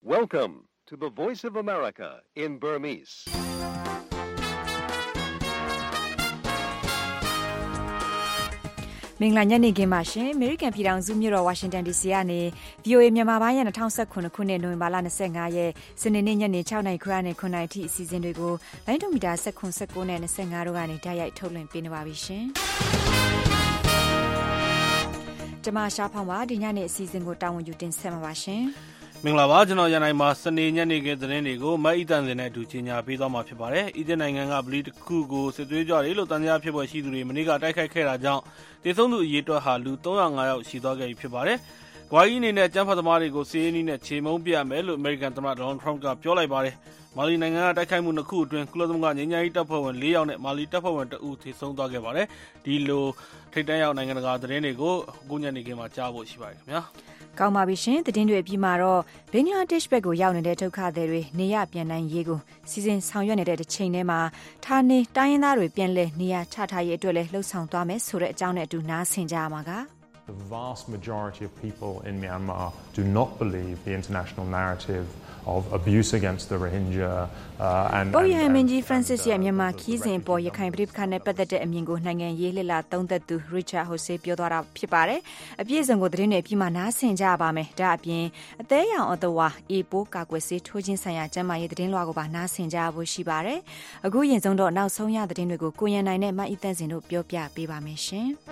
Welcome to the Voice of America in Burmese. ။မင်္ဂလာညနေခင်းပါရှင်။ American ပြည်ထောင်စုမြို့တော် Washington DC ကနေ VOA မြန်မာပိုင်းရဲ့2019ခုနှစ်နိုဝင်ဘာလ25ရက်စနေနေ့ညနေ6:00နာရီခရနဲ့9:00နာရီထိအစီအစဉ်တွေကိုလိုင်းဒုံမီတာ19နဲ့25တို့ကနေဓာတ်ရိုက်ထုတ်လွှင့်ပေးနေပါပြီရှင်။ကျမရှားဖောင်းပါဒီညနေအစီအစဉ်ကိုတာဝန်ယူတင်ဆက်မှာပါရှင်။မင်္ဂလာပါကျွန်တော်ရန်နိုင်မှာစနေညနေခင်းသတင်းတွေကိုမတ်အီတန်စင်နဲ့အတူကြီးညာပေးသွားမှာဖြစ်ပါတယ်။အီဂျစ်နိုင်ငံကဗလီတစ်ခုကိုစစ်သွေးကြွတွေလို့တန်ကြားဖြစ်ပေါ်ရှိသူတွေမနေ့ကတိုက်ခိုက်ခဲ့တာကြောင့်တေဆုံးသူအရေအတွက်ဟာလူ305ယောက်ရှိသွားခဲ့ပြီဖြစ်ပါတယ်။ကွာကြီးအနေနဲ့ကျန်းဖတ်သမားတွေကိုစီးရီးနဲ့ခြေမုံပြမယ်လို့ American သမ္မတ Donald Trump ကပြောလိုက်ပါတယ်။မာလီနိုင်ငံကတိုက်ခိုက်မှုနှစ်ခုအတွင်းကုလသမဂ္ဂငြိမ်းချမ်းရေးတပ်ဖွဲ့ဝင်4ယောက်နဲ့မာလီတပ်ဖွဲ့ဝင်2ဦးသေဆုံးသွားခဲ့ပါတယ်။ဒီလိုထိပ်တန်းရောက်နိုင်ငံတကာသတင်းတွေကိုအခုညနေခင်းမှာကြားဖို့ရှိပါတယ်ခင်ဗျာ။ကောင်းပါပြီရှင်သတင်းတွေအပြီးမှာတော့ဘင်္ဂလားဒေ့ရှ်ဘက်ကိုရောက်နေတဲ့ဒုက္ခသည်တွေနေရပြန်နိုင်ရေးကိုစီစဉ်ဆောင်ရွက်နေတဲ့တစ်ချိန်တည်းမှာဌာနေတိုင်းရင်းသားတွေပြန်လည်နေရချထားရေးအတွက်လည်းလှုံ့ဆော်သွားမယ်ဆိုတဲ့အကြောင်းနဲ့အတူနားဆင်ကြရမှာက The vast majority of people in Myanmar do not believe the international narrative of abuse against the Rohingya and Boyhamiji Francis ရဲ့မြန်မာခီးစဉ်ပေါ်ရခိုင်ပြည်ပခါနဲ့ပတ်သက်တဲ့အမြင်ကိုနိုင်ငံရေးလှလာသုံးသက်သူ Richard Jose ပြောသွားတာဖြစ်ပါတယ်။အပြည့်အစုံကိုသတင်းတွေအပြီးမှာနားဆင်ကြပါမယ်။ဒါအပြင်အသေးရောင်အတော်ဝါအေပိုးကာကွယ်ဆေးထိုးခြင်းဆိုင်ရာကျန်းမာရေးသတင်းလွှာကိုပါနားဆင်ကြဖို့ရှိပါတယ်။အခုရင်ဆုံးတော့နောက်ဆုံးရသတင်းတွေကိုကိုရန်နိုင်နဲ့မအီတန်စင်တို့ပြောပြပေးပါမယ်ရှင်။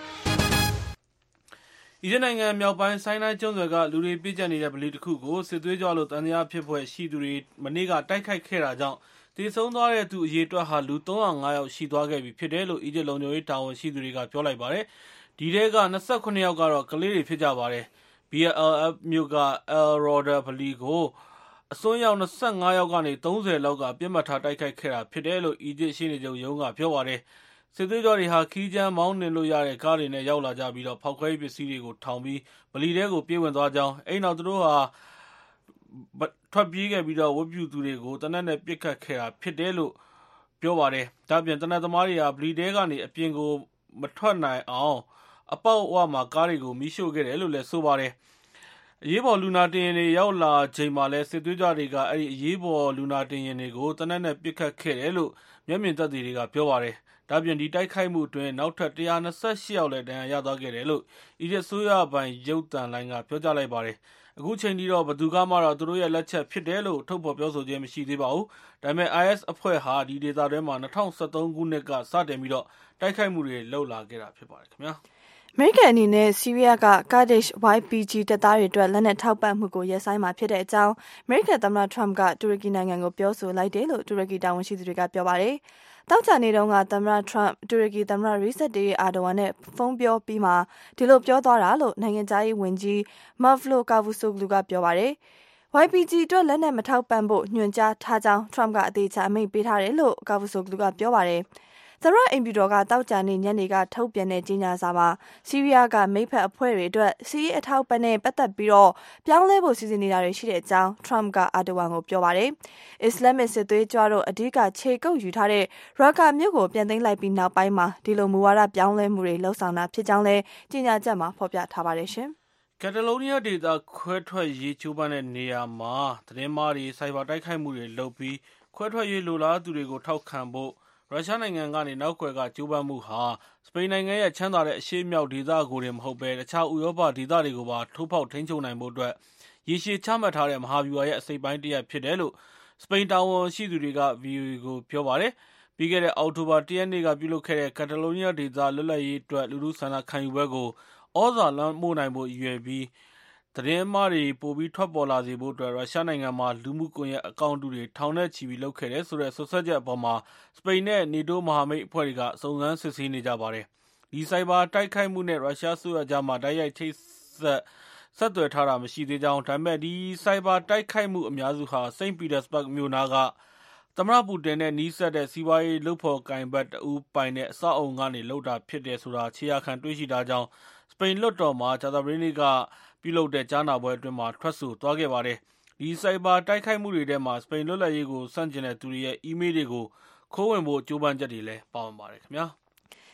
အီဂျစ်နိုင်ငံမြောက်ပိုင်းဆိုင်းနိုင်းကျွန်းဆွယ်ကလူတွေပြည့်ကျက်နေတဲ့ဗလီတစ်ခုကိုစစ်သွေးကြွလို့တန်တရားဖြစ်ဖွယ်ရှိသူတွေမနေ့ကတိုက်ခိုက်ခဲ့တာကြောင့်တေဆုံးသွားတဲ့သူအရေအတွက်ဟာလူ305ယောက်ရှိသွားခဲ့ပြီဖြစ်တယ်လို့အီဂျစ်လုံခြုံရေးတာဝန်ရှိသူတွေကပြောလိုက်ပါတယ်။ဒီထဲက29ယောက်ကတော့ကလေးတွေဖြစ်ကြပါတယ်။ BLF မြို့က El Roda ဗလီကိုအစွန်းရောက်25ယောက်ကနေ30လောက်ကပြစ်မှတ်ထားတိုက်ခိုက်ခဲ့တာဖြစ်တယ်လို့အီဂျစ်ရှေ့နေချုပ်ရုံးကပြောပါတယ်။စစ်သွေးကြွတွေဟာခီးကျန်းမောင်းနှင်လို့ရတဲ့ကားတွေနဲ့ရောက်လာကြပြီးတော့ဖောက်ခွဲရေးပစ္စည်းတွေကိုထောင်ပြီးဗလီထဲကိုပြေးဝင်သွားကြောင်းအဲ့နောက်သူတို့ဟာထွက်ပြေးခဲ့ပြီးတော့ဝတ်ပြုသူတွေကိုတနက်နဲ့ပစ်ခတ်ခဲ့တာဖြစ်တယ်လို့ပြောပါတယ်။ဒါ့အပြင်တနက်သမားတွေဟာဗလီထဲကနေအပြင်ကိုမထွက်နိုင်အောင်အပေါက်အဝမှာကားတွေကိုမီးရှို့ခဲ့တယ်လို့လည်းဆိုပါတယ်။အရေးပေါ်လူနာတင်ယာဉ်တွေရောက်လာချိန်မှာလဲစစ်သွေးကြွတွေကအဲ့ဒီအရေးပေါ်လူနာတင်ယာဉ်တွေကိုတနက်နဲ့ပစ်ခတ်ခဲ့တယ်လို့မျက်မြင်သက်သေတွေကပြောပါတယ်။ဒါပြင်ဒီတိုက်ခိုက်မှုအတွင်းနောက်ထပ်128ယောက်လည်းဒဏ်ရာရသွားခဲ့တယ်လို့အီဂျစ်ဆိုရပိုင်ရုပ်သံလိုင်းကပြောကြားလိုက်ပါတယ်။အခုချိန်ထိတော့ဘယ်သူကမှတော့သူတို့ရဲ့လက်ချက်ဖြစ်တယ်လို့ထုတ်ဖော်ပြောဆိုခြင်းမရှိသေးပါဘူး။ဒါပေမဲ့ IS အဖွဲ့ဟာဒီဒေသထဲမှာ2013ခုနှစ်ကစတင်ပြီးတော့တိုက်ခိုက်မှုတွေလုပ်လာခဲ့တာဖြစ်ပါတယ်ခင်ဗျာ။အမေရိကန်အနေနဲ့ဆီးရီးယားက Kurdish YPG တပ်သားတွေအတွက်လက်နက်ထောက်ပံ့မှုကိုရပ်ဆိုင်းမှာဖြစ်တဲ့အကြောင်းအမေရိကန်သမ္မတ Trump ကတူရကီနိုင်ငံကိုပြောဆိုလိုက်တယ်လို့တူရကီတာဝန်ရှိသူတွေကပြောပါတယ်။တောက်ကြနေတုန်းကသမ္မတ Trump တူရကီသမ္မတ Recep Tayyip Erdogan နဲ့ဖုန်းပြောပြီးမှဒီလိုပြောသွားတာလို့နိုင်ငံခြားရေးဝန်ကြီး Mevlut Cavusoglu ကပြောပါတယ်။ YPG အတွက်လက်နက်မထောက်ပံ့ဖို့ညွှန်ကြားထားကြောင်း Trump ကအသေးချာအမိန့်ပေးထားတယ်လို့ Cavusoglu ကပြောပါတယ်။သမ္မတအိမ်ဖြူတော်ကတောက်ကြနေညနေကထုတ်ပြန်တဲ့ကြေညာစာမှာဆီးရီးယားကမိတ်ဖက်အဖွဲ့တွေအတွက်စီးရီးအထောက်ပံ့နဲ့ပတ်သက်ပြီးတော့ပြောင်းလဲဖို့စီစဉ်နေတာတွေရှိတဲ့အကြောင်း Trump က Erdogan ကိုပြောပါတယ်။ Islamic စစ်သွေးကြွတို့အဓိကခြေကုပ်ယူထားတဲ့ Raqqa မြို့ကိုပြန်သိမ်းလိုက်ပြီးနောက်ပိုင်းမှာဒီလိုမူဝါဒပြောင်းလဲမှုတွေလှုံ့ဆော်တာဖြစ်ကြောင်းလည်းကြေညာချက်မှာဖော်ပြထားပါတယ်ရှင်။ကက်တလိုနီးယားဒေသခွဲထွက်ရေးချိုးပန်းတဲ့နေရာမှာသတင်းမှားတွေစိုက်ဘာတိုက်ခိုက်မှုတွေလုပ်ပြီးခွဲထွက်ရေးလိုလားသူတွေကိုထောက်ခံဖို့ရုရှားနိုင်ငံကနေနောက်ကွယ်ကကြိုးပမ်းမှုဟာစပိန်နိုင်ငံရဲ့ချမ်းသာတဲ့အရှေ့မြောက်ဒေသကိုတင်မဟုတ်ဘဲတခြားဥရောပဒေသတွေကိုပါထိုးဖောက်ထိန်းချုပ်နိုင်ဖို့အတွက်ရေရှည်ချမှတ်ထားတဲ့မဟာဗျူဟာရဲ့အစိပ်ပိုင်းတစ်ရပ်ဖြစ်တယ်လို့စပိန်တာဝန်ရှိသူတွေက VOA ကိုပြောပါတယ်။ပြီးခဲ့တဲ့အောက်တိုဘာ၁ရက်နေ့ကပြုလုပ်ခဲ့တဲ့ကက်တလိုနီးယားဒေသလွတ်လပ်ရေးအတွက်လူထုဆန္ဒခံယူပွဲကိုဩဇာလွှမ်းမိုးနိုင်ဖို့ရည်ရွယ်ပြီးသတင်းမှားတွေပိုပြီးထွက်ပေါ်လာစေဖို့အတွက်ရုရှားနိုင်ငံမှာလူမှုကွန်ရက်အကောင့်တွေထောင်နဲ့ချီပြီးလုပ်ခဲ့တယ်ဆိုတဲ့ဆွဆွဲချက်အပေါ်မှာစပိန်နဲ့နေတိုးမဟာမိတ်အဖွဲ့တွေကစုံစမ်းစစ်ဆေးနေကြပါတယ်။ဒီစိုက်ဘာတိုက်ခိုက်မှုနဲ့ရုရှားဆိုရကြားမှာတိုက်ရိုက်ချိတ်ဆက်သွယ်ထားတာမရှိသေးကြောင်းဒါပေမဲ့ဒီစိုက်ဘာတိုက်ခိုက်မှုအများစုဟာစိန့်ပီတာစဘတ်မြို့နာကသမ္မတပူတင်နဲ့နီးစပ်တဲ့စီးပွားရေးလုပ်ဖော်ကိုင်ဘတ်တဦးပိုင်တဲ့အဆောက်အုံကနေလုပ်တာဖြစ်တယ်ဆိုတာခြေရာခံတွေ့ရှိတာကြောင့်စပိန်လွှတ်တော်မှာကြာသပတေးနေ့ကပြုလုပ်တဲ့ကြားနာပွဲအတွင်းမှာထွက်ဆိုသွားခဲ့ပါတယ်။ဒီစိုက်ဘာတိုက်ခိုက်မှုတွေထဲမှာစပိန်လွတ်လပ်ရေးကိုစန့်ကျင်တဲ့သူတွေရဲ့အီးမေးလ်တွေကိုခိုးဝင်ဖို့ကြိုးပမ်းချက်တွေလည်းပါဝင်ပါတယ်ခင်ဗျာ။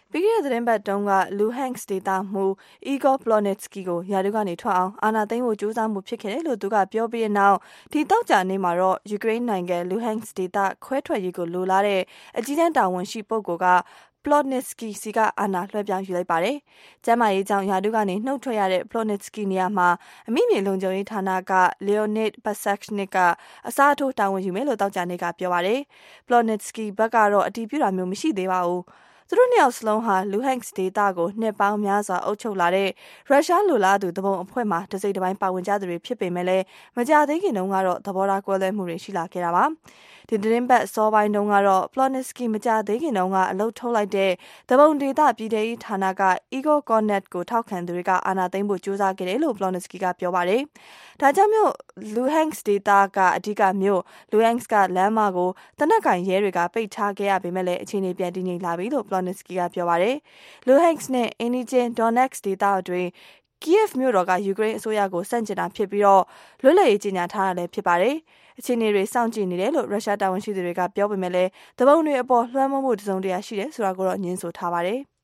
ပြီးခဲ့တဲ့သတင်းပတ်တုန်းက Luhansk ဒေသမှူး Igor Plotnitsky ကိုယာတုကနေထွက်အောင်အာဏာသိမ်းဖို့ကြိုးစားမှုဖြစ်ခဲ့တယ်လို့သူကပြောပြီးတဲ့နောက်ဒီတောက်ကြနေ့မှာတော့ယူကရိန်းနိုင်ငံ Luhansk ဒေသခွဲထွက်ရေးကိုလိုလားတဲ့အကြီးတန်းတာဝန်ရှိပုဂ္ဂိုလ်ကPlotnitsky စီကအာဏာလွှဲပြောင်းယူလိုက်ပါတယ်။ကျမ်းမာရေးကြောင့်ယာတုကနေနှုတ်ထွက်ရတဲ့ Plotnitsky နေရာမှာအမိမြေလုံခြုံရေးဌာနက Leonid Pasachnik ကအစားထိုးတာဝန်ယူမယ်လို့တောက်ကြနေ့ကပြောပါတယ်။ Plotnitsky ဘက်ကတော့အတည်ပြုတာမျိုးမရှိသေးပါဘူး။သူတို့နှစ်ယောက်စလုံးဟာ Luhansk ဒေသကိုနှစ်ပေါင်းများစွာအုပ်ချုပ်လာတဲ့ရုရှားလိုလားသူတပုံအဖွဲ့မှာတစိမ့်တစ်ပိုင်းပါဝင်ကြသူတွေဖြစ်ပေမဲ့လည်းမကြသေးခင်တုန်းကတော့သဘောထားကွဲလွဲမှုတွေရှိလာခဲ့တာပါ။ဒီသတင်းပတ်စောပိုင်းတုန်းကတော့ Plotnitsky မကြသေးခင်တုန်းကအလုပ်ထုတ်လိုက်တဲ့တပုံဒေသပြည်ထရေးဌာနက Igor Kornet ကိုထောက်ခံသူတွေကအာဏာသိမ်းဖို့ကြိုးစားခဲ့တယ်လို့ Plotnitsky ကပြောပါတယ်။ဒါကြောင့်မြို့ Luhansk ဒေသကအဓိကမြို့ Luhansk ကလမ်းမကိုတနက်ကင်ရဲတွေကပိတ်ထားခဲ့ရပေမဲ့လည်းအခြေအနေပြန်တည်ငြိမ်လာပြီလို့ Plotnitsky ကပြောပါတယ်။ Luhansk နဲ့အင်းနီချင်း Donetsk ဒေသအတွင်းKiev မြို့တော်ကယူကရိန်းအစိုးရကိုဆန့်ကျင်တာဖြစ်ပြီးတော့လွတ်လပ်ရေးကြေညာထားတာလည်းဖြစ်ပါတယ်။အခြေအနေတွေစောင့်ကြည့်နေတယ်လို့ရုရှားတာဝန်ရှိသူတွေကပြောပေမဲ့လည်းတပုံတွေအပေါ်လွှမ်းမိုးမှုတစုံတရာရှိတယ်ဆိုတာကိုတော့ညှင်းဆိုထားပါတယ်။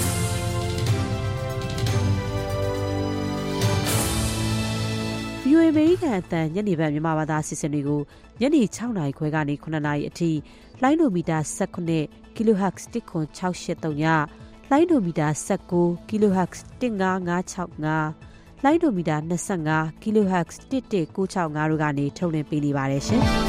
VOA အမေရိကန်အသံညနေပိုင်းမြန်မာဘာသာအစီအစဉ်တွေကိုညနေ 6 နာရီခွဲကနေ 9 နာရီအထိလိုင်းဒိုမီတာ 19 kHz 10683ညလိုင်းဒိုမီတာ 19 kHz 15565လိုင်းဒိုမီတာ 25 kHz 11965တို့ကနေထုတ်လွှင့်ပေးနေပါတယ်ရှင်။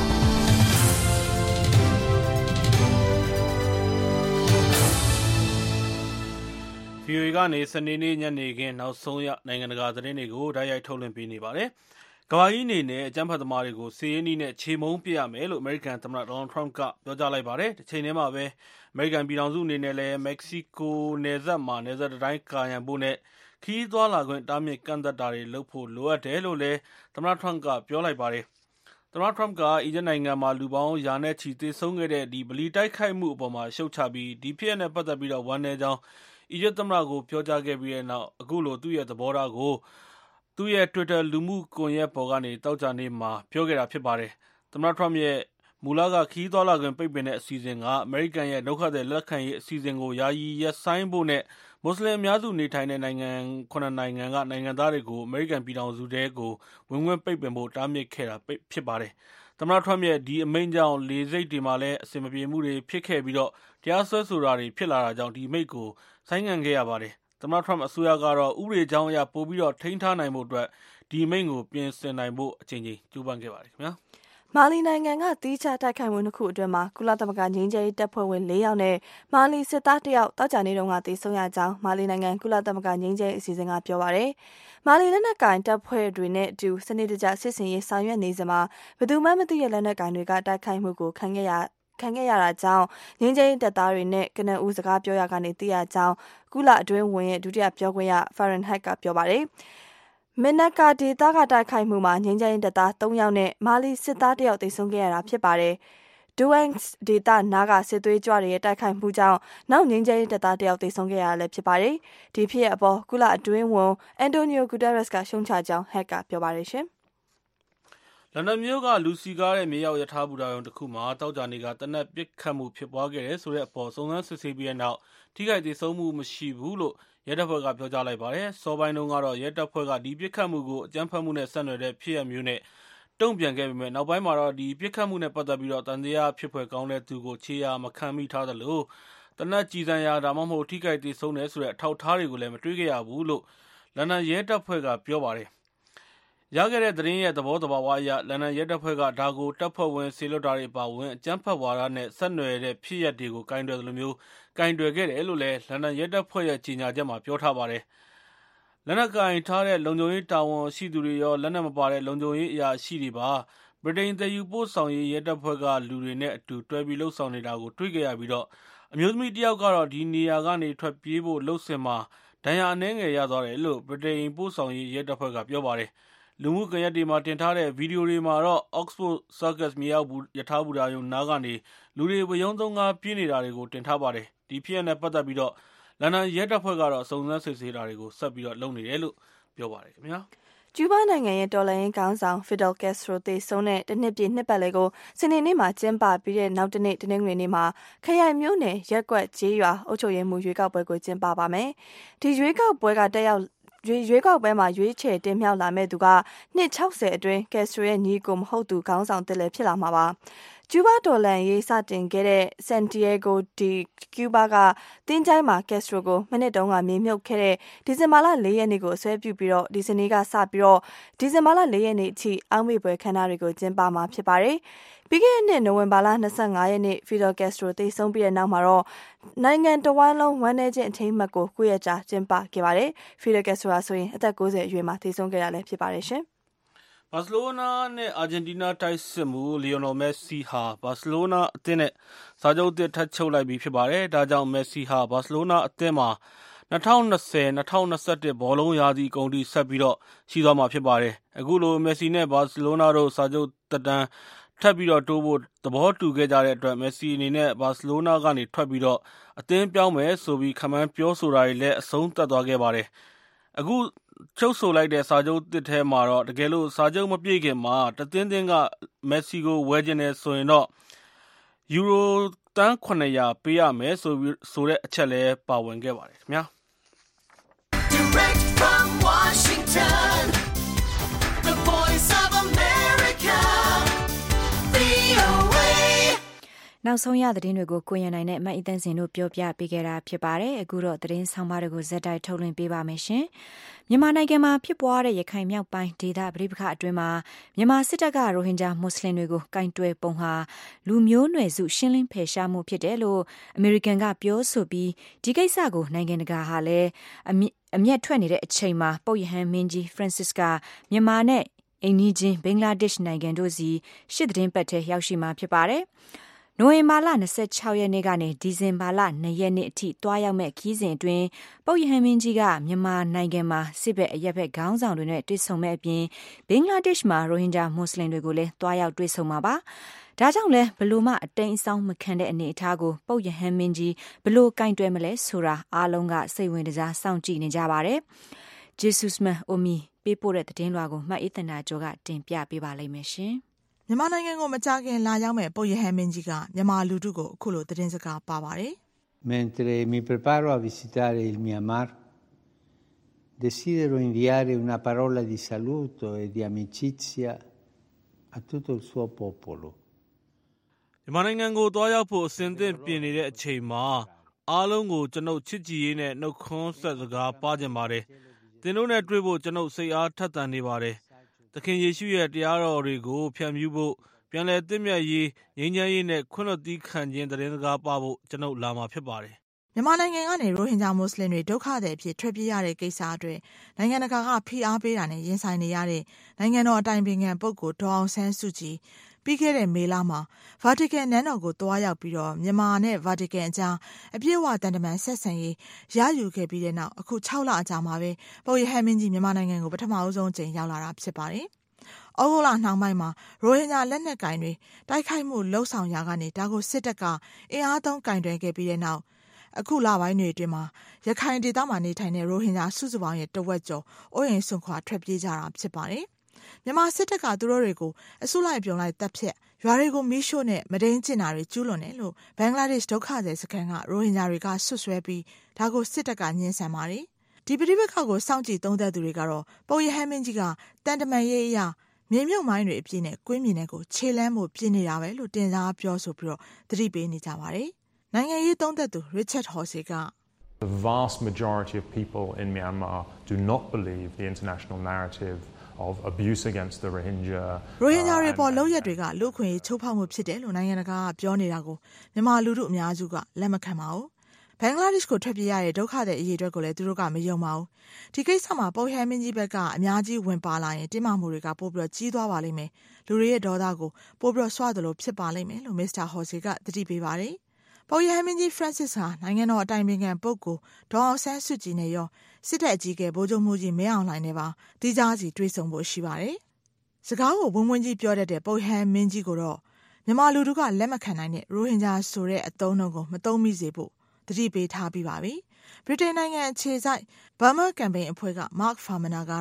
VOA ကနေစနေနေ့ညနေခင်းနောက်ဆုံးရနိုင်ငံတကာသတင်းတွေကိုဓာတ်ရိုက်ထုတ်လွှင့်ပေးနေပါတယ်။ကမ္ဘာကြီးအနေနဲ့အကြမ်းဖက်သမားတွေကိုစီးရင်နီးနဲ့ခြေမုံပစ်ရမယ်လို့အမေရိကန်သမ္မတဒေါ်နယ်ထရမ့်ကပြောကြားလိုက်ပါတယ်။တစ်ချိန်တည်းမှာပဲအမေရိကန်ပြည်ထောင်စုအနေနဲ့လည်းမက္ကဆီကိုနယ်စပ်မှာနယ်စပ်တိုင်းကာရံဖို့နဲ့ခီးသွားလာခွင့်တားမြစ်ကန့်သက်တာတွေလုပ်ဖို့လိုအပ်တယ်လို့လည်းသမ္မတထရမ့်ကပြောလိုက်ပါတယ်။သမ္မတထရမ့်ကအီဂျစ်နိုင်ငံမှာလူပေါင်းရာနဲ့ချီသေဆုံးခဲ့တဲ့ဗလီတိုက်ခိုက်မှုအပေါ်မှာရှုတ်ချပြီးဒီဖြစ်ရပ်နဲ့ပတ်သက်ပြီးဝမ်းနည်းကြောင်းအီဂျစ်သမ္မတကိုပြောကြားခဲ့ပြီးတဲ့နောက်အခုလိုသူ့ရဲ့သဘောထားကိုသူ့ရဲ့ Twitter လူမှုကွန်ရက်ပေါ်ကနေတောက်ကြနေ့မှာပြောခဲ့တာဖြစ်ပါတယ်။သမ္မတထရမ့်ရဲ့မူလကခီးသွားလာခွင့်ပိတ်ပင်တဲ့အစီအစဉ်ကအမေရိကန်ရဲ့ဒုက္ခသည်လက်ခံရေးအစီအစဉ်ကိုယာယီရပ်ဆိုင်းဖို့နဲ့မွတ်စလင်အများစုနေထိုင်တဲ့နိုင်ငံ9နိုင်ငံကနိုင်ငံသားတွေကိုအမေရိကန်ပြည်ထောင်စုထဲကိုဝင်ခွင့်ပိတ်ပင်ဖို့တားမြစ်ခဲ့တာဖြစ်ပါတယ်။သမ္မတထရမ့်ရဲ့ဒီအမိန့်ကြောင့်လေဆိပ်တွေမှာလည်းအဆင်မပြေမှုတွေဖြစ်ခဲ့ပြီးတော့တရားစွဲဆိုတာတွေဖြစ်လာတာကြောင့်ဒီအမိန့်ကိုဆိုင်းငံ့ခဲ့ရပါတယ်။သမ္မတထရမ့်အစိုးရကတော့ဥပဒေကြောင်းအရပိုပြီးတော့ထိန်းထားနိုင်ဖို့အတွက်ဒီအမိန့်ကိုပြင်ဆင်နိုင်ဖို့အချိန်ချင်းကြိုးပမ်းခဲ့ပါတယ်ခင်ဗျာ။မာလီနိုင်ငံကတီးခြားတိုက်ခိုက်မှုနှစ်ခုအတွင်းမှာကုလသမဂ္ဂငြိမ်းချမ်းရေးတပ်ဖွဲ့ဝင်4ယောက်နဲ့မာလီစစ်သား1ယောက်တောက်ကြနေတုန်းကသေဆုံးရကြောင်းမာလီနိုင်ငံကုလသမဂ္ဂငြိမ်းချမ်းရေးအစီအစဉ်ကပြောပါတယ်။မာလီလက်နက်ကိုင်တပ်ဖွဲ့တွေနဲ့အတူစနစ်တကျစစ်ဆင်ရေးဆောင်ရွက်နေစဉ်မှာဘယ်သူမှမသိတဲ့လက်နက်ကိုင်တွေကတိုက်ခိုက်မှုကိုခံခဲ့ရတာကြောင့်ငြိမ်းချမ်းရေးတပ်သားတွေနဲ့ကနဦးစကားပြောရကနေသိရကြောင်းကုလအတွင်းဝင်ရဲ့ဒုတိယပြောခွင့်ရ Fahrenheit ကပြောပါတယ်။မင်နကာဒေသကတိုက်ခိုက်မှုမှာငြိမ်းချမ်းရေးတပ်သား3ယောက်နဲ့မာလီစစ်သား1ယောက်သေဆုံးခဲ့ရတာဖြစ်ပါတယ်။ Duanx ဒေသနာကစစ်သွေးကြွတွေရဲ့တိုက်ခိုက်မှုကြောင့်နောက်ငြိမ်းချမ်းရေးတပ်သား1ယောက်သေဆုံးခဲ့ရတာလည်းဖြစ်ပါတယ်။ဒီဖြစ်ရပ်အပေါ်ကုလအတွင်းဝန် Antonio Guterres ကရှုံချကြောင်း Hack ကပြောပါတယ်ရှင်။လန်ဒန်မြို့ကလူစီကားတဲ့မြေရောက်ရထားဘူတာရုံတစ်ခုမှာတောက်ကြနေကတနက်ပစ်ခတ်မှုဖြစ်ပွားခဲ့တယ်ဆိုတဲ့အပေါ်စုံစမ်းစစ်ဆေးပြီးတဲ့နောက်ထိခိုက်ဒေဆုံးမှုမရှိဘူးလို့ရဲတပ်ဖွဲ့ကပြောကြားလိုက်ပါတယ်။စောပိုင်းတုန်းကတော့ရဲတပ်ဖွဲ့ကဒီပစ်ခတ်မှုကိုအကြမ်းဖက်မှုနဲ့ဆက်နွယ်တဲ့ဖြစ်ရပ်မျိုးနဲ့တုံ့ပြန်ခဲ့ပေမဲ့နောက်ပိုင်းမှာတော့ဒီပစ်ခတ်မှုနဲ့ပတ်သက်ပြီးတော့တန်တရားဖြစ်ဖွယ်ကောင်းတဲ့သူကိုခြေရာမခံမိထားသလိုတနက်ကြည်စံရာဒါမှမဟုတ်ထိခိုက်ဒေဆုံးတယ်ဆိုတဲ့အထောက်အထားတွေကိုလည်းမတွေ့ခဲ့ရဘူးလို့လန်ဒန်ရဲတပ်ဖွဲ့ကပြောပါတယ်။ရခဲ့တဲ့သတင်းရဲ့သဘောတဘာဝအရလန်ဒန်ရဲတပ်ဖွဲ့ကဒါကိုတပ်ဖွဲ့ဝင်ဆေလွတ်တာတွေပါဝင်အကြမ်းဖက်ဝါဒနဲ့ဆက်နွယ်တဲ့ဖြစ်ရပ်တွေကိုကင်တွယ်သလိုမျိုးကင်တွယ်ခဲ့တယ်လို့လည်းလန်ဒန်ရဲတပ်ဖွဲ့ရဲ့ကြေညာချက်မှာပြောထားပါတယ်။လက်နက်ကင်ထားတဲ့လုံခြုံရေးတာဝန်ရှိသူတွေရောလက်နက်မပါတဲ့လုံခြုံရေးအရာရှိတွေပါဗြိတိန်သယ်ယူပို့ဆောင်ရေးရဲတပ်ဖွဲ့ကလူတွေနဲ့အတူတွဲပြီးလှုပ်ဆောင်နေတာကိုတွေ့ကြရပြီးတော့အမျိုးသမီးတစ်ယောက်ကတော့ဒီနေရာကနေထွက်ပြေးဖို့လှုပ်စင်မှာဒဏ်ရာအနှဲငယ်ရသွားတယ်လို့ဗြိတိန်ပို့ဆောင်ရေးရဲတပ်ဖွဲ့ကပြောပါတယ်။လူမှုကွန်ရက်တွေမှာတင်ထားတဲ့ဗီဒီယိုတွေမှာတော့ Oxford Circus မြေရောက်ရထားဘူတာရုံနားကနေလူတွေဝရုံသုံးကားပြေးနေတာတွေကိုတင်ထားပါတယ်။ဒီဖြစ်ရပ်နဲ့ပတ်သက်ပြီးတော့လန်ဒန်ရဲတပ်ဖွဲ့ကတော့စုံစမ်းစစ်ဆေးတာတွေကိုဆက်ပြီးတော့လုပ်နေတယ်လို့ပြောပါတယ်ခင်ဗျာကျူးဘားနိုင်ငံရဲ့တော်လှန်ရေးခေါင်းဆောင် Fidel Castro သေဆုံးတဲ့တစ်နှစ်ပြည့်နှစ်ပတ်လည်ကိုစနေနေ့မှာကျင်းပပြီးတဲ့နောက်တစ်နေ့တနင်္ဂနွေနေ့မှာခရိုင်မြို့နယ်ရက်ကွက်ကျေးရွာအုပ်ချုပ်ရေးမှူးရွေးကောက်ပွဲကိုကျင်းပပါမယ်။ဒီရွေးကောက်ပွဲကတက်ရောက်ရွေးကောက်ပွဲမှာရွေးချယ်တင်မြှောက်လာမဲ့သူကနှစ်60အတွင်း Castro ရဲ့ညီကိုမဟုတ်သူခေါင်းဆောင်တစ်လည်းဖြစ်လာမှာပါ။ကျူးဘားတော်လှန်ရေးစတင်ခဲ့တဲ့ Santiago de Cuba ကတင်းကျိုင်းမှာ Castro ကိုမိနစ်တုန်းကမြေမြုပ်ခဲ့တဲ့ဒီဇင်ဘာလ4ရက်နေ့ကိုအစွဲပြုပြီးတော့ဒီစနေကစပြီးတော့ဒီဇင်ဘာလ4ရက်နေ့အထိအောက်မေ့ပွဲခမ်းနားတွေကိုကျင်းပမှာဖြစ်ပါတယ်။ပြီးခဲ့တဲ့နှစ်နိုဝင်ဘာလ25ရက်နေ့ Fidel Castro သေဆုံးပြီးတဲ့နောက်မှာတော့နိုင်ငံတော်ဝန်လုံးဝမ်းနည်းခြင်းအထိမ်းအမှတ်ကို9ရက်ကြာကျင်းပခဲ့ပါတယ်။ Fidel Castro ဆိုရင်အသက်90အရွယ်မှာသေဆုံးခဲ့တာလည်းဖြစ်ပါတယ်ရှင်။ဘာစီလိုနာနဲ့အာဂျင်တီးနားတိုက်စစ်မှုလီယိုနယ်မက်ဆီဟာဘာစီလိုနာအသင်းနဲ့စာချုပ်အသစ်ထပ်ချုပ်လိုက်ပြီဖြစ်ပါတယ်။ဒါကြောင့်မက်ဆီဟာဘာစီလိုနာအသင်းမှာ2020-2021ဘောလုံးရာသီကုန်ထိဆက်ပြီးတော့ရှိသွားမှာဖြစ်ပါတယ်။အခုလိုမက်ဆီနဲ့ဘာစီလိုနာတို့စာချုပ်သက်တမ်းထပ်ပြီးတော့တိုးဖို့သဘောတူခဲ့ကြတဲ့အတွက်မက်ဆီအနေနဲ့ဘာစီလိုနာကနေထွက်ပြီးတော့အသင်းပြောင်းမယ်ဆိုပြီးခန့်မှန်းပြောဆိုတာတွေလည်းအဆုံးသတ်သွားခဲ့ပါတယ်။အခုချုပ်ဆိုလိုက်တဲ့စာချုပ်သစ်ထဲမှာတော့တကယ်လို့စာချုပ်မပြည့်ခင်မှာတသင်းသင်းကမက်ဆီကိုဝယ်ချင်တယ်ဆိုရင်တော့ယူရိုတန်း900ပေးရမယ်ဆိုတဲ့အချက်လည်းပါဝင်ခဲ့ပါတယ်ခင်ဗျာ Direct from Washington The Voice of America VOA နောက်ဆုံးရသတင်းတွေကိုကိုရန်နိုင်နဲ့မအီတန်းစင်တို့ပြောပြပေးခဲ့တာဖြစ်ပါတယ်အခုတော့သတင်းဆောင်မတွေကိုဇက်တိုက်ထုတ်လွှင့်ပေးပါမယ်ရှင်မြန်မာနိုင်ငံမှာဖြစ်ပွားတဲ့ရခိုင်မြောက်ပိုင်းဒေသပဋိပက္ခအတွင်းမှာမြန်မာစစ်တပ်ကရိုဟင်ဂျာမွတ်စလင်တွေကိုကင်တွယ်ပုံဟာလူမျိုးနွယ်စုရှင်းလင်းဖယ်ရှားမှုဖြစ်တယ်လို့အမေရိကန်ကပြောဆိုပြီးဒီကိစ္စကိုနိုင်ငံတကာဟာလည်းအမျက်ထွက်နေတဲ့အချိန်မှာပုပ်ရဟန်းမင်းကြီး Francis ကမြန်မာနဲ့အိမ်နီးချင်းဘင်္ဂလားဒေ့ရှ်နိုင်ငံတို့စီရှစ်သတင်းပတ်ထဲရောက်ရှိမှာဖြစ်ပါတယ်နိုဝင်ဘာလ26ရက်နေ့ကနေဒီဇင်ဘာလ2ရက်နေ့အထိတွားရောက်မဲ့ခီးစဉ်အတွင်းပုပ်ရဟန်းမင်းကြီးကမြန်မာနိုင်ငံမှာစစ်ဘက်အရက်ဘက်ခေါင်းဆောင်တွေနဲ့တွေ့ဆုံမဲ့အပြင်ဘင်္ဂလားဒေ့ရှ်မှာရိုဟင်ဂျာမွတ်စလင်တွေကိုလည်းတွားရောက်တွေ့ဆုံမှာပါ။ဒါကြောင့်လဲဘလို့မှအတိမ်အဆောင်မခံတဲ့အနေအထားကိုပုပ်ရဟန်းမင်းကြီးဘလို့ကင်တွယ်မလဲဆိုတာအားလုံးကစိတ်ဝင်စားစောင့်ကြည့်နေကြပါတယ်။ဂျေဆုစ်မန်အိုမီပေးပို့တဲ့သတင်းလွှာကိုမှတ်အေးသနာကျော်ကတင်ပြပေးပါလိမ့်မယ်ရှင်။မြန်မာနိုင်ငံကိုမကြာခင်လာရောက်မဲ့ပုပ်ရဟန်းမင်းကြီးကမြန်မာလူထုကိုအခုလိုသတင်းစကားပါပါတယ် Mentre mi preparo a visitare il Myanmar desidero inviare una parola di saluto e di amicizia a tutto il suo popolo မြန်မာနိုင်ငံကိုတွားရောက်ဖို့အစဉ်သင့်ပြင်နေတဲ့အချိန်မှာအားလုံးကိုကျွန်ုပ်ချစ်ကြည်ရေးနဲ့နှုတ်ခွန်းဆက်စကားပါကြပါတယ်သင်တို့နဲ့တွေ့ဖို့ကျွန်ုပ်စိတ်အားထက်သန်နေပါတယ်သခင်ယေရှုရဲ့တရားတော်တွေကိုဖြန့်ဖြူးဖို့ပြန်လည်သင့်မြတ်ရေးငြိမ်းချမ်းရေးနဲ့ခွင့်လွှတ်သီးခံခြင်းသတင်းစကားပါဖို့ကျွန်ုပ်လာမှာဖြစ်ပါတယ်မြန်မာနိုင်ငံကနေရိုဟင်ဂျာမွတ်စလင်တွေဒုက္ခသည်အဖြစ်ထွက်ပြေးရတဲ့ကိစ္စအတွက်နိုင်ငံတကာကဖိအားပေးတာနဲ့ရင်ဆိုင်နေရတဲ့နိုင်ငံတော်အတိုင်ပင်ခံပုဂ္ဂိုလ်ဒေါ်အောင်ဆန်းစုကြည်ပြီးခဲ့တဲ့မေလမှာဗာတီကန်နန်းတော်ကိုတွားရောက်ပြီးတော့မြန်မာနဲ့ဗာတီကန်အကြားအပြည့်အဝတန်တမန်ဆက်ဆံရေးရယူခဲ့ပြီးတဲ့နောက်အခု6လအကြာမှာပဲပုပ်ရဟန်းမင်းကြီးမြန်မာနိုင်ငံကိုပထမအဆုံးအကြိမ်ရောက်လာတာဖြစ်ပါတယ်။ဩဂုတ်လနှောင်းပိုင်းမှာရိုဟင်ဂျာလက်နက်ကင်တွေတိုက်ခိုက်မှုလှုပ်ဆောင်ရာကနေဒါကိုစစ်တပ်ကအင်အားသုံးကင်တွယ်ခဲ့ပြီးတဲ့နောက်အခုလပိုင်းတွေအတွင်းမှာရခိုင်ဒေသမှာနေထိုင်တဲ့ရိုဟင်ဂျာစုစုပေါင်းရဲ့တဝက်ကျော်အိုးအိမ်စွန့်ခွာထွက်ပြေးကြတာဖြစ်ပါတယ်။မြန်မာစစ်တပ်ကသူတို့တွေကိုအစုလိုက်ပြုံလိုက်တပ်ဖြတ်ရွာတွေကိုမီးရှို့နဲ့မဒိန်းကျင့်တာတွေကျူးလွန်တယ်လို့ဘင်္ဂလားဒေ့ရှ်ဒုက္ခသည်စခန်းကရိုဟင်ဂျာတွေကဆွဆွဲပြီးဒါကိုစစ်တပ်ကညှင်းဆန်ပါတယ်။ဒီပဋိပက္ခကိုစောင့်ကြည့်သုံးသပ်သူတွေကတော့ပုပ်ရဟန်းမင်းကြီးကတန်တမန်ရေးအရာမြေမြုပ်မိုင်းတွေအပြည့်နဲ့ကွင်းမြင်တဲ့ကိုခြေလမ်းမှုပြင်းနေတာပဲလို့တင်စားပြောဆိုပြီးတော့သတိပေးနေကြပါတယ်။နိုင်ငံရေးသုံးသပ်သူ Richard Horsey က The vast majority of people in Myanmar do not believe the international narrative of abuse against the Rohingya ရိုဟင်ဂျာတွေပေါ်လုပ်ရက်တွေကလူ့အခွင့်အရေးချိုးဖောက်မှုဖြစ်တယ်လို့နိုင်ငံတကာကပြောနေတာကိုမြန်မာလူထုအများစုကလက်မခံပါဘူး။ဘင်္ဂလားဒေ့ရှ်ကိုထွက်ပြေးရတဲ့ဒုက္ခသည်အရေးအတွက်ကိုလည်းသူတို့ကမယုံပါဘူး။ဒီကိစ္စမှာပုပ်ရဟန်းမင်းကြီးဘက်ကအများကြီးဝင်ပါလာရင်တင်းမာမှုတွေကပိုပြီးတော့ကြီးသွားပါလိမ့်မယ်။လူတွေရဲ့ဒေါသကိုပိုပြီးတော့ဆွသလိုဖြစ်ပါလိမ့်မယ်လို့ Mr. Horsey ကသတိပေးပါတယ်။ပုပ်ရဟန်းမင်းကြီး Francis ဟာနိုင်ငံတော်အတိုင်ပင်ခံပုဂ္ဂိုလ်ဒေါ်အောင်ဆန်းစုကြည်နဲ့ရောစစ်တပ်အကြီးအကဲဗိုလ်ချုပ်မှူးကြီးမင်းအောင်လှိုင်နဲ့ပါတိကျစီတွေ့ဆုံဖို့ရှိပါတယ်။စကားကိုဝင်းဝင်းကြီးပြောတတ်တဲ့ပုပ်ရဟန်းမင်းကြီးကိုတော့မြန်မာလူထုကလက်မခံနိုင်တဲ့ရိုဟင်ဂျာဆိုတဲ့အသုံးအနှုန်းကိုမသုံးမိစေဖို့သတိပေးထားပြီးပါပြီ။ဗြိတိန်နိုင်ငံအခြေစိုက် Burma Campaign အဖွဲ့က Mark Farmaner ကတော့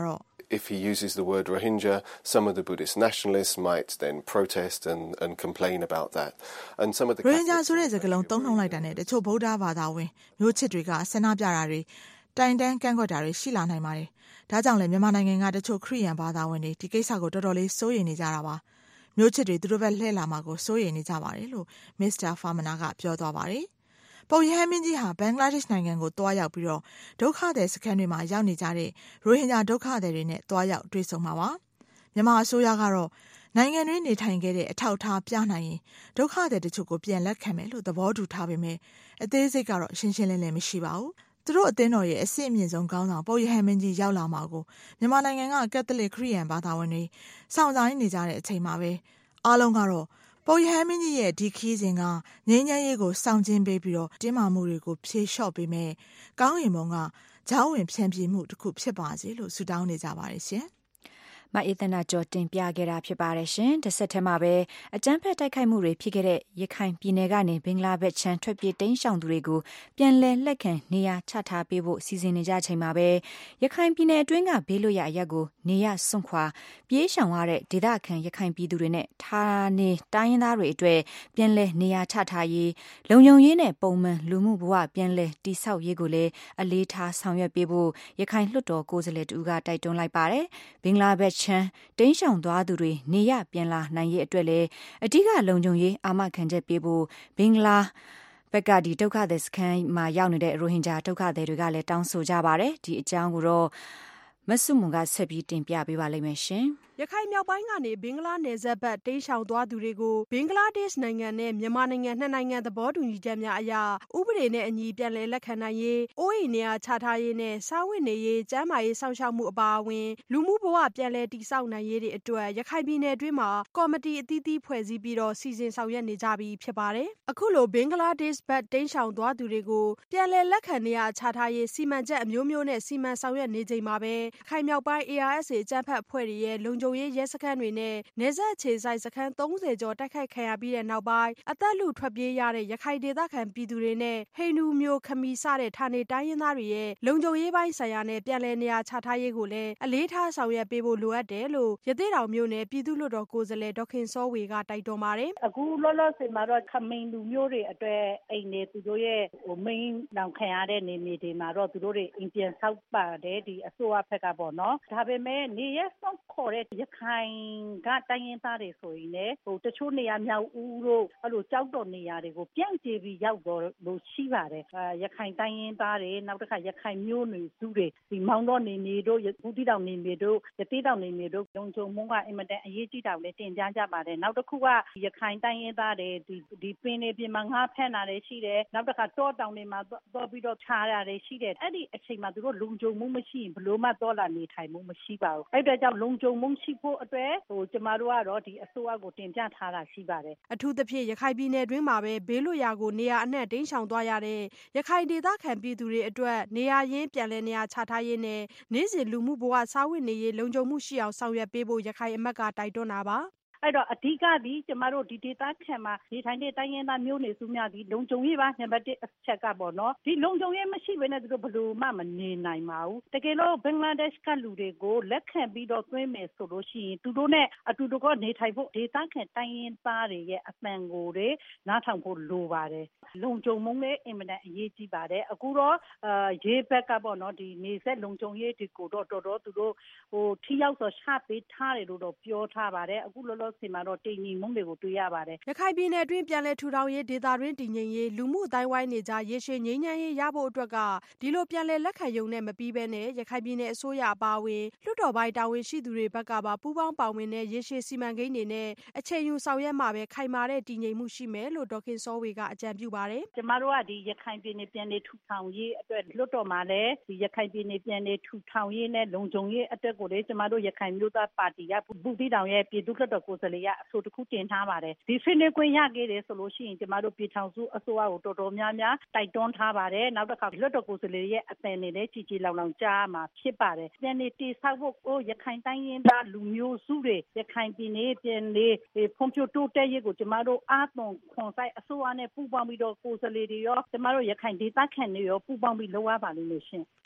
if he uses the word Rohingya, some of the Buddhist nationalists might then protest and complain about that. And some of the ရိုဟင်ဂျာဆိုတဲ့စကားလုံးသုံးနှုန်းလိုက်တာနဲ့တချို့ဗုဒ္ဓဘာသာဝင်မျိုးချစ်တွေကဆန္ဒပြတာတွေတိုင်တန်းကန့်ကွက်တာတွေရှိလာနိုင်ပါတယ်။ဒါကြောင့်လည်းမြန်မာနိုင်ငံကတချို့ခရစ်ယာန်ဘာသာဝင်တွေဒီကိစ္စကိုတော်တော်လေးစိုးရိမ်နေကြတာပါ။မျိုးချစ်တွေသူတို့ဘက်လှည့်လာမှာကိုစိုးရိမ်နေကြပါတယ်လို့မစ္စတာဖာမနာကပြောသွားပါတယ်။ပုပ်ရဟန်းမင်းကြီးဟာဘင်္ဂလားဒေ့ရှ်နိုင်ငံကိုတွားရောက်ပြီးတော့ဒုက္ခသည်စခန်းတွေမှာရောက်နေကြတဲ့ရိုဟင်ဂျာဒုက္ခသည်တွေနဲ့တွားရောက်တွေ့ဆုံမှာပါ။မြန်မာအစိုးရကတော့နိုင်ငံတွင်းနေထိုင်ခဲ့တဲ့အထောက်အထားပြနိုင်ရင်ဒုက္ခသည်တချို့ကိုပြန်လက်ခံမယ်လို့သဘောတူထားပေမဲ့အသေးစိတ်ကတော့ရှင်းရှင်းလင်းလင်းမရှိပါဘူး။သူတို့အသင်းတော်ရဲ့အစစ်အမြင့်ဆုံးခေါင်းဆောင်ပုပ်ရဟန်းမင်းကြီးရောက်လာမှာကိုမြန်မာနိုင်ငံကကက်သလစ်ခရစ်ယာန်ဘာသာဝင်တွေစောင့်စားနေကြတဲ့အချိန်မှာပဲအားလုံးကတော့ပုပ်ရဟန်းမင်းကြီးရဲ့ဒီခီးစဉ်ကငြိမ်းချမ်းရေးကိုစောင့်ကျဉ်ပေးပြီးတော့တင်းမာမှုတွေကိုဖြေလျှော့ပေးမယ်။ကောင်းရင်မုံကဂျောင်းဝင်ဖြန့်ပြေးမှုတစ်ခုဖြစ်ပါစေလို့ဆုတောင်းနေကြပါတယ်ရှင်။မအေးသနာကျော်တင်ပြခဲ့တာဖြစ်ပါတယ်ရှင်။တစ်ဆက်တည်းမှာပဲအကြမ်းဖက်တိုက်ခိုက်မှုတွေဖြစ်ခဲ့တဲ့ရခိုင်ပြည်နယ်ကနေဘင်္ဂလားဒေ့ရှ်ထွက်ပြေးတိမ်းရှောင်သူတွေကိုပြန်လည်လက်ခံနေရာချထားပေးဖို့စီစဉ်နေကြချိန်မှာပဲရခိုင်ပြည်နယ်အတွင်းကဘေးလွတ်ရာအရပ်ကိုနေရစွန့်ခွာပြေးရှောင်ရတဲ့ဒေသခံရခိုင်ပြည်သူတွေနဲ့ဌာနေတိုင်းရင်းသားတွေအတွက်ပြန်လည်နေရာချထားရေးလုံခြုံရေးနဲ့ပုံမှန်လူမှုဘဝပြန်လည်တည်ဆောက်ရေးကိုလည်းအလေးထားဆောင်ရွက်ပေးဖို့ရခိုင်လွှတ်တော်ကိုယ်စားလှယ်တူကတိုက်တွန်းလိုက်ပါတယ်။ဘင်္ဂလားဒေ့ရှ်တိမ်းရှောင်သွားသူတွေနေရပြန်လာနိုင်ရေးအတွက်လည်းအဓိကလုံခြုံရေးအာမခံချက်ပေးဖို့ဘင်္ဂလားဘက်ကဒီဒုက္ခသည်စခန်းမှာရောက်နေတဲ့ရိုဟင်ဂျာဒုက္ခသည်တွေကလည်းတောင်းဆိုကြပါတယ်ဒီအကြောင်းကိုတော့မဆုမွန်ကဆက်ပြီးတင်ပြပေးပါလိမ့်မယ်ရှင်ရခိုင်မြောက်ပိုင်းကနေဘင်္ဂလားနယ်စပ်ဘက်တိမ်းရှောင်သွားသူတွေကိုဘင်္ဂလားဒေ့ရှ်နိုင်ငံနဲ့မြန်မာနိုင်ငံနှစ်နိုင်ငံသဘောတူညီချက်များအရဥပဒေနဲ့အညီပြန်လည်လက်ခံနိုင်ရေးအိုးအိမ်နေရာချထားရေးနဲ့စားဝတ်နေရေးကျန်းမာရေးစောင့်ရှောက်မှုအပါအဝင်လူမှုဘဝပြန်လည်တည်ဆောက်နိုင်ရေးတွေအတွက်ရခိုင်ပြည်နယ်အတွင်းမှာကော်မတီအသီးသီးဖွဲ့စည်းပြီးတော့စီစဉ်ဆောင်ရွက်နေကြပြီဖြစ်ပါတယ်အခုလိုဘင်္ဂလားဒေ့ရှ်ဘက်တိမ်းရှောင်သွားသူတွေကိုပြန်လည်လက်ခံနေရာချထားရေးစီမံချက်အမျိုးမျိုးနဲ့စီမံဆောင်ရွက်နေချိန်မှာပဲရခိုင်မြောက်ပိုင်း ARSA အကြမ်းဖက်အဖွဲ့တွေရဲ့လုံခြုံရေးရဲစခန်းတွေနဲ့နယ်စပ်အခြေစိုက်စခန်း30ကျော်တိုက်ခိုက်ခံရပြီးတဲ့နောက်ပိုင်းအသက်လူထွက်ပြေးရတဲ့ရခိုင်ဒေသခံပြည်သူတွေနဲ့ဟိန္ဒူမျိုးခမီစတဲ့ဌာနေတိုင်းရင်းသားတွေရဲ့လုံခြုံရေးပိုင်းဆိုင်ရာနဲ့ပြန်လည်နေရာချထားရေးကိုလည်းအလေးထားဆောင်ရွက်ပေးဖို့လိုအပ်တယ်လို့ရသေ့တောင်မြို့နယ်ပြည်သူ့လွှတ်တော်ကိုယ်စားလှယ်ဒေါခင်စောဝေကတိုက်တွန်းပါတယ်အခုလောလောဆယ်မှာတော့ခမင်းလူမျိုးတွေအတွက်အိမ်နေသူတို့ရဲ့မိန်းနောင်ခံရတဲ့နေမြေတွေမှာတော့သူတို့တွေအိမ်ပြန်ဆောက်ပါတယ်ဒီအစိုးရဘက်ကပေါ့နော်ဒါပေမဲ့နေရဆောက်ခေါ်တဲ့ရခိုင်ကတိုင်းရင်းသားတွေဆိုရင်လည်းတချို့နေရာမြောက်ဦးတို့အဲ့လိုကြောက်တော်နေရာတွေကိုပြန့်ကျဲပြီးရောက်တော့လို့ရှိပါတယ်ရခိုင်တိုင်းရင်းသားတွေနောက်တစ်ခါရခိုင်မျိုးနွယ်စုတွေဒီမောင်တော်နေမြေတို့ဘူးတိတောင်နေမြေတို့ရသေးတောင်နေမြေတို့လုံခြုံမှုကအင်မတန်အရေးကြီးတာကိုလည်းတင်ပြကြပါတယ်နောက်တစ်ခုကရခိုင်တိုင်းရင်းသားတွေဒီပင်နေပြင်မှာငါးဖက်နာတွေရှိတယ်နောက်တစ်ခါတောတောင်တွေမှာတော့ပြီးတော့ခြားတာတွေရှိတယ်အဲ့ဒီအချိန်မှာသူတို့လုံခြုံမှုမရှိရင်ဘလို့မှတော့လာနေထိုင်မှုမရှိပါဘူးအဲ့ဒါကြောင့်လုံခြုံမှုရှိဖို့အတွက်ကျမတို့ကတော့ဒီအစိုးရကိုတင်ပြထားတာရှိပါတယ်အထူးသဖြင့်ရခိုင်ပြည်နယ်တွင်းမှာပဲဘေးလွတ်ရာကိုနေရာအနှံ့တိမ်းရှောင်သွားရတဲ့ရခိုင်ဒေသခံပြည်သူတွေအတွက်နေရာရင်းပြန်လည်နေရာချထားရေးနဲ့နေ့စဉ်လူမှုဘဝစားဝတ်နေရေးလုံခြုံမှုရှိအောင်ဆောင်ရွက်ပေးဖို့ရခိုင်အမတ်ကတိုက်တွန်းတာပါအဲ့တော့အဓိကဒီကျမတို့ဒီဒေသခံမှာနေထိုင်တဲ့တိုင်းရင်းသားမျိုးနွယ်စုများဒီလုံခြုံရေးပါနံပါတ်1အချက်ကပေါ့နော်ဒီလုံခြုံရေးမရှိဘဲနဲ့သူတို့ဘယ်လိုမှမနေနိုင်ပါဘူးတကယ်လို့ဘင်္ဂလားဒေ့ရှ်ကလူတွေကိုလက်ခံပြီးတော့သွင်းမယ်ဆိုလို့ရှိရင်သူတို့နဲ့အတူတကွနေထိုင်ဖို့ဒေသခံတိုင်းရင်းသားတွေရဲ့အပန်ကိုတွေနားထောင်ဖို့လိုပါတယ်လုံခြုံမှုနဲ့အင်မတန်အရေးကြီးပါတယ်အခုတော့ရေဘက်ကပေါ့နော်ဒီနေဆက်လုံခြုံရေးဒီကိုတော့တော်တော်သူတို့ထိရောက်ဆိုရှာပေးထားတယ်လို့တော့ပြောထားပါတယ်အခုလောလောဆယ်မှာတော့တည်ငြိမ်မှုတွေကိုတွေ့ရပါတယ်ရခိုင်ပြည်နယ်အတွင်းပြန်လည်ထူထောင်ရေးဒေသတွင်းတည်ငြိမ်ရေးလူမှုအတိုင်းဝိုင်းနေကြရေရှည်ငြိမ်းချမ်းရေးရဖို့အတွက်ကဒီလိုပြန်လည်လက်ခံရုံနဲ့မပြီးဘဲနဲ့ရခိုင်ပြည်နယ်အစိုးရအပါအဝင်လွှတ်တော်ပိုင်းတာဝန်ရှိသူတွေဘက်ကပါပူးပေါင်းပါဝင်တဲ့ရေရှည်စီမံကိန်းတွေနဲ့အချိန်ယူဆောင်ရွက်မှာပဲခိုင်မာတဲ့တည်ငြိမ်မှုရှိမယ်လို့ဒေါခင်စောဝေကအကြံပြုပါတယ်ကျမတို့ကဒီရခိုင်ပြည်နယ်ပြန်လည်ထူထောင်ရေးအတွက်လွှတ်တော်မှာလည်းဒီရခိုင်ပြည်နယ်ပြန်လည်ထူထောင်ရေးနဲ့လုံခြုံရေးအတွက်ကိုလည်းကျမတို့ရခိုင်မျိုးသားပါတီကဘူးတိတောင်ရဲ့ပြည်သူ့လွှတ်တော်ကိုယ်စားလှယ်ကအဆိုတစ်ခုတင်ထားပါတယ်ဒီဆွေးနွေးခွင့်ရခဲ့တယ်ဆိုလို့ရှိရင်ကျမတို့ပြည်ထောင်စုအစိုးရကိုတော်တော်များများတိုက်တွန်းထားပါတယ်နောက်တစ်ခါလွှတ်တော်ကိုယ်စားလှယ်ရဲ့အသံနဲ့လည်းကြီးလောင်ကြားမှာဖြစ်ပါတယ်ပြန်လည်တည်ဆောက်ဖို့ရခိုင်တိုင်းရင်းသားလူမျိုးစုတွေရခိုင်ပြည်နယ်ပြန်လည်ဖွံ့ဖြိုးတိုးတက်ရေးကိုကျမတို့အားသွန်ခွန်စိုက်အစိုးရနဲ့ပူးပေါင်းပြီးတော့ကိုယ်စားလှယ်တွေရောကျမတို့ရခိုင်ဒေသခံတွေရောပူးပေါင်းပြီးလုပ်ရပါလိမ့်မယ်ရှင်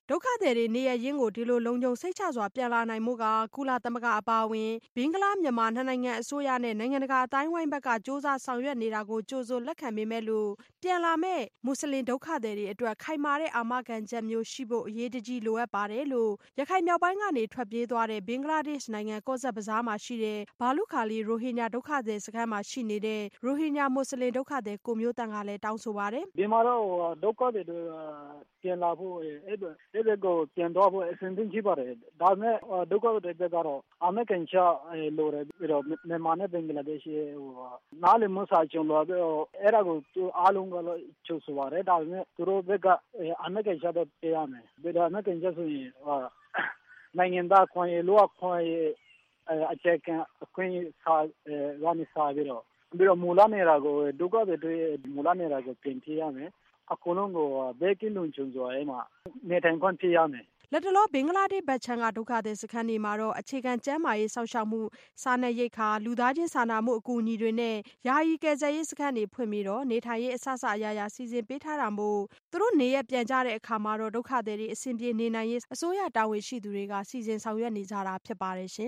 ဒုက္ခသည်တွေနေရရင်းကိုဒီလိုလုံခြုံစိတ်ချစွာပြန်လာနိုင်မှုကကုလသမဂ္ဂအပါအဝင်ဘင်္ဂလားမြန်မာနှစ်နိုင်ငံအစိုးရနဲ့နိုင်ငံတကာအတိုင်းဝိုင်းဘက်ကစ조사ဆောင်ရွက်နေတာကိုကြိုဆိုလက်ခံပေမဲ့လို့ပြန်လာမဲ့မွတ်စလင်ဒုက္ခသည်တွေအတွက်ခိုင်မာတဲ့အာမခံချက်မျိုးရှိဖို့အရေးတကြီးလိုအပ်ပါတယ်လို့ရခိုင်မြောက်ပိုင်းကနေထွက်ပြေးသွားတဲ့ဘင်္ဂလားဒေ့ရှ်နိုင်ငံကော့ဆက်ဘဇားမှာရှိတဲ့ဘာလုခါလီရိုဟင်ဂျာဒုက္ခသည်စခန်းမှာရှိနေတဲ့ရိုဟင်ဂျာမွတ်စလင်ဒုက္ခသည်ကိုမျိုးတန်ကလည်းတောင်းဆိုပါတယ်ဒီမှာတော့ဒုက္ခသည်တွေပြန်လာဖို့အဲ့ဘက်ကိုပြန်တော့ဖို့အဆင်သင့်ရှိပါတယ်ဒါပေမဲ့ဒုက္ခသည်တွေကတော့အာမခံချက်လိုတယ်ပြီးတော့မြန်မာနဲ့ဘင်္ဂလားဒေ့ရှ်နားလည်မှုစာချုပ်လို့အဲ့ဒါကိုအားလုံးကလည်းချုပ်ဆိုပါတယ်ဒါပေမဲ့သူတို့ဘက်ကအာမခံချက်တော့ပေးရမယ်ပြီးတော့အာမခံချက်ဆိုရင်နိုင်ငံသားခွင့်ရလို့ခွင့်ရအချက်ကအခွင့်စာရမစာပြီးတော့မူလနေတာကိုဒုက္ခသည်တွေမူလနေတာကိုပြင်ပြရမယ်အကုန်လုံးကိုဘယ်ကင်းလုံးချုံစွာအဲ့မှာနေထိုင်ခွင့်ပြရမယ်လက်တလောဘင်္ဂလားဒေ့ရှ်ဘက်ခြမ်းကဒုက္ခသည်စခန်းတွေမှာတော့အခြေခံကျန်းမာရေးစောင့်ရှောက်မှုစားနပ်ရိက္ခာလူသားချင်းစာနာမှုအကူအညီတွေနဲ့ယာယီကယ်ဆယ်ရေးစခန်းတွေဖွင့်ပြီးတော့နေထိုင်ရေးအစအရာရာစီစဉ်ပေးထားတာမို့သူတို့နေရပြန်ကြတဲ့အခါမှာတော့ဒုက္ခသည်တွေအဆင်ပြေနေနိုင်ရေးအစိုးရတာဝန်ရှိသူတွေကစီစဉ်ဆောင်ရွက်နေကြတာဖြစ်ပါတယ်ရှင်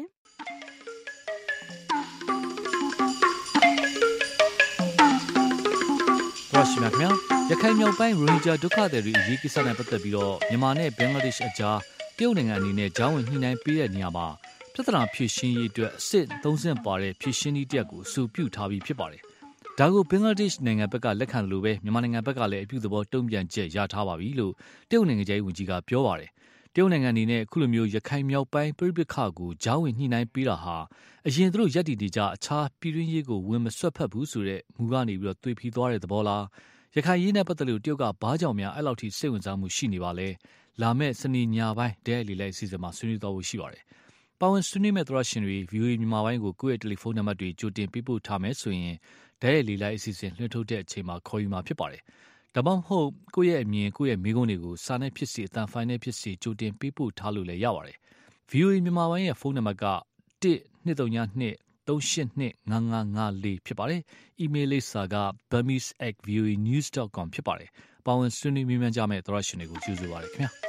ရှိမြခင်ရခိုင်မြောက်ပိုင်းရိုဟင်ဂျာဒုက္ခသည်တွေအရေးကိစ္စနဲ့ပတ်သက်ပြီးတော့မြန်မာနဲ့ဘင်္ဂလားဒေ့ရှ်အကြားတရုတ်နိုင်ငံအနေနဲ့ကြားဝင်ညှိနှိုင်းပေးတဲ့နေရာမှာပြဿနာဖြေရှင်းရေးအတွက်အဆင့်၃ဆင့်ပါတဲ့ဖြေရှင်းနည်းတစ်ရပ်ကိုအဆိုပြုထားပြီးဖြစ်ပါတယ်။ဒါကိုဘင်္ဂလားဒေ့ရှ်နိုင်ငံဘက်ကလက်ခံလို့ပဲမြန်မာနိုင်ငံဘက်ကလည်းအပြုသဘောတုံ့ပြန်ချက်ရထားပါပြီလို့တရုတ်နိုင်ငံရဲ့ဝန်ကြီးကပြောပါတယ်။တရုတ်နိုင်ငံအနေနဲ့အခုလိုမျိုးရခိုင်မြောက်ပိုင်းပြည်ပခါကိုကြားဝင်ညှိနှိုင်းပေးတာဟာအရင်သူတို့ရပ်တည်နေကြအခြားပြည်တွင်းရေးကိုဝင်မဆွတ်ဖက်ဘူးဆိုတဲ့မူကနေပြီးတော့သွေဖီသွားတဲ့သဘောလားရခိုင်ရေးနဲ့ပတ်သက်လို့တရုတ်ကဘာကြောင့်များအဲ့လောက်ထိစိတ်ဝင်စားမှုရှိနေပါလဲလာမဲ့စနေညပိုင်းဒဲလီလိုက်အစီအစဉ်မှာဆွေးနွေးသွားဖို့ရှိပါတယ်။ပါဝင်ဆွေးနွေးမဲ့သရရှင်တွေ VOA မြန်မာပိုင်းကိုကိုယ့်ရဲ့တယ်လီဖုန်းနံပါတ်တွေကြိုတင်ပေးပို့ထားမယ်ဆိုရင်ဒဲလီလိုက်အစီအစဉ်လွှင့်ထုတ်တဲ့အချိန်မှာခေါ်ယူမှာဖြစ်ပါတယ်။ဒါမှမဟုတ်ကိုယ့်ရဲ့အမြင်ကိုယ့်ရဲ့မိကုံးတွေကိုစာနဲ့ဖြစ်စီအတန်ဖိုင်နဲ့ဖြစ်စီကြိုတင်ပေးပို့ထားလို့လည်းရပါတယ်။ VOA မြန်မာပိုင်းရဲ့ဖုန်းနံပါတ်က12392382554ဖြစ်ပါတယ်။ email လိပ်စာက burmese@voanews.com ဖြစ်ပါတယ်။ပါဝင်ဆွေးနွေးမြန်းကြမဲ့သရရှင်တွေကိုကျေးဇူးပါတယ်ခင်ဗျာ။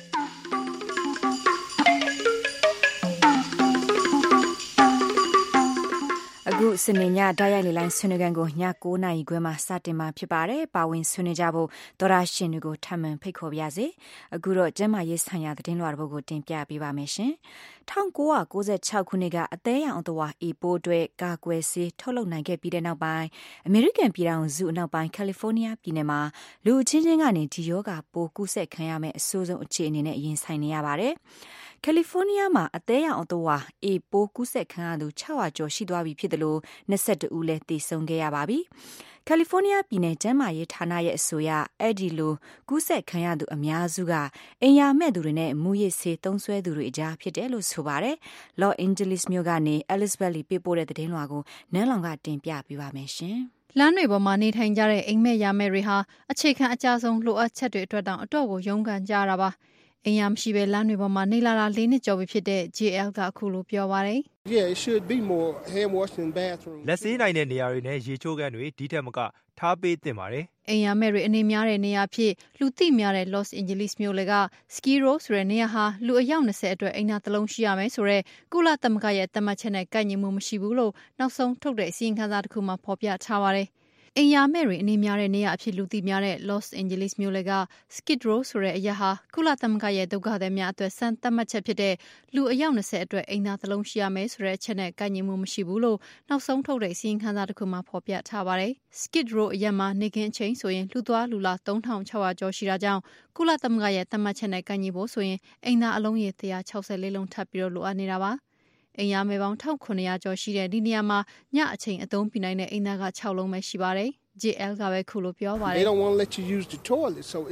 အခုစနေညတိုက်ရိုက်လေလိုင်းဆွေးနွေးခန်းကိုည9:00 နာရီခွဲမှာစတင်မှာဖြစ်ပါတယ်။ပါဝင်ဆွေးနွေးကြဖို့သောရရှင်တွေကိုထပ်မံဖိတ်ခေါ်ပါရစေ။အခုတော့ကျန်းမာရေးဆိုင်ရာသတင်းလွှာတစ်ပုဒ်ကိုတင်ပြပေးပါမယ်ရှင်။1996ခုနှစ်ကအသေးရောင်အသွားအေပိုးအတွက်ကာကွယ်ဆေးထုတ်လုပ်နိုင်ခဲ့ပြီးတဲ့နောက်ပိုင်းအမေရိကန်ပြည်ထောင်စုအနောက်ပိုင်းကယ်လီဖိုးနီးယားပြည်နယ်မှာလူအချင်းချင်းကနေဒီရောဂါပိုးကူးစက်ခံရမယ့်အဆိုးဆုံးအခြေအနေနဲ့ရင်ဆိုင်နေရပါတယ်။ကယ်လီဖိုးနီးယားမှာအသေးရောင်အသွားအေပိုးကူးစက်ခံရသူ600ကျော်ရှိသွားပြီဖြစ်တယ်လို့22ဦးလည်းသေဆုံးခဲ့ရပါပြီ။ကယ်လီဖိုးနီးယားပြည်နယ်ကျန်းမာရေးဌာနရဲ့အဆိုအရအဲ့ဒီလိုကူးစက်ခံရသူအများစုကအိမ်ယာမဲ့သူတွေနဲ့မူရစ်ဆေးသုံးစွဲသူတွေအကြားဖြစ်တယ်လို့ဆိုပါတယ်။ Los Angeles မြို့ကနေ Elizabeth Lee ပေးပို့တဲ့သတင်းလွှာကိုနန်းလောင်ကတင်ပြပေးပါမယ်ရှင်။လမ်းတွေပေါ်မှာနေထိုင်ကြတဲ့အိမ်မက်ရမဲ့တွေဟာအခြေခံအကြဆုံးလိုအပ်ချက်တွေအတွက်တောင်အတော့ကိုရုန်းကန်ကြရတာပါ။အိမ်ယာမရှိပဲလမ်းတွေပေါ်မှာနေလာတာ4နှစ်ကျော်ပြီဖြစ်တဲ့ JL ကအခုလိုပြောပါတယ်။ Yeah, it should be more hand washing bathrooms. လက်ဆေးနိုင်တဲ့နေရာတွေနဲ့ရေချိုးခန်းတွေဒီထက်မကထားပေးသင့်ပါတယ်။အိမ်ယာမဲ့တွေအနေများတဲ့နေရာဖြစ်လူသိများတဲ့ Los Angeles မြို့လေက Ski Row ဆိုတဲ့နေရာဟာလူအယောက်20အတွက်အိမ်သာတစ်လုံးရှိရမယ်ဆိုတော့ကုလသမဂ္ဂရဲ့သတ်မှတ်ချက်နဲ့ကိုက်ညီမှုမရှိဘူးလို့နောက်ဆုံးထုတ်တဲ့အစီရင်ခံစာတစ်ခုမှာဖော်ပြထားပါတယ်။အိမ်ယာမဲ့တွေအနေများတဲ့နေရာအဖြစ်လူသိများတဲ့ Los Angeles မြို့လေက Skid Row ဆိုတဲ့အရာဟာကုလသမဂ္ဂရဲ့ဒုက္ခသည်များအတွက်စံသတ်မှတ်ချက်ဖြစ်တဲ့လူအယောက်20အတွက်အိမ်သာတစ်လုံးရှိရမယ်ဆိုတဲ့အချက်နဲ့ကိုက်ညီမှုမရှိဘူးလို့နောက်ဆုံးထုတ်တဲ့အစီရင်ခံစာတစ်ခုမှာဖော်ပြထားပါတယ်။ Skid Row အရာမှာနေကင်းအချိန်ဆိုရင်လူသွားလူလာ3600ကျော်ရှိတာကြောင့်ကုလသမဂ္ဂရဲ့သတ်မှတ်ချက်နဲ့ကိုက်ညီဖို့ဆိုရင်အိမ်သာအလုံးရေ164လုံးထပ်ပြီးလိုအပ်နေတာပါ။အိမ်ယာမဲ့ပေါင်း1900ကျော်ရှိတဲ့ဒီနေရာမှာညအချိန်အသုံးပြနိုင်တဲ့အိမ်သားက6လုံးပဲရှိပါတယ်။ JL ကပဲခုလိုပြောပါတယ် They don't want to let you use the toilet so